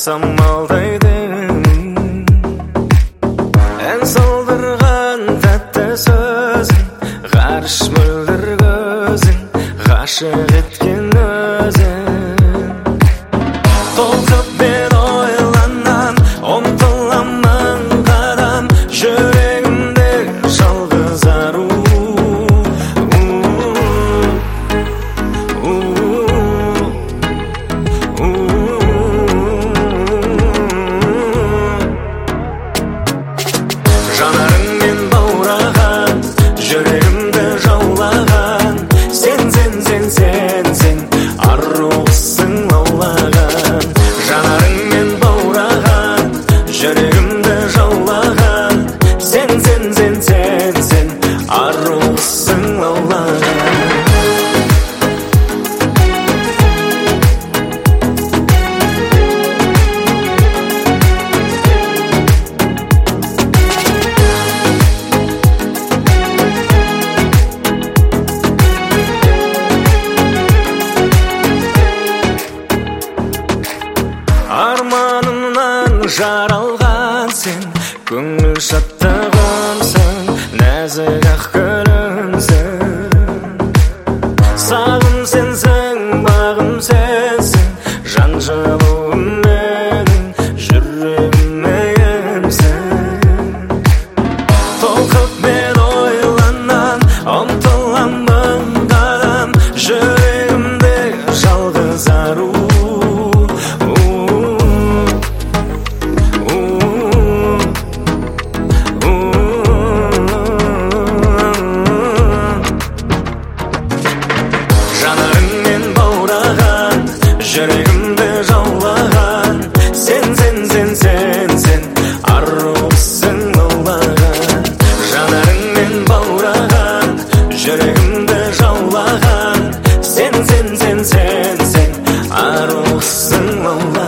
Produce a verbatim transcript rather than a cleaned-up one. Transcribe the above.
самалдайдың ән салдырған тәтті сөзің, ғарыш мөлдір көзің, ғашық еткен өзің. Толқып мен ойланам, ұмтыламын қадам, жүрегімде жалғыз ару. Жанарыңмен баураған, жүрегімді жаулаған, сен, сен, сен, сен, сен, арусың лаулаған. Жанарыңмен баураған, жүрегімді жаулаған, сен, сен, сен, сен, сен, арусың лаулаған. Арманымнан жаралған сен, көңіл шаттығымсың, нәзік ақ гүлімсің. Сағым сенсің, бағым сенсің, жан жылуым менің, жүрегім егемсің. Толқып мен ойланам, ұмтыламын қадам, жүрегімде жалғыз ару. Жанарыңмен баураған, жүрегімді жаулаған, сен, сен, сен, сен, сен, арусың лаулаған. Жанарыңмен баураған, жүрегімді жаулаған, сен, сен, сен, сен, сен, арусың лаулаған.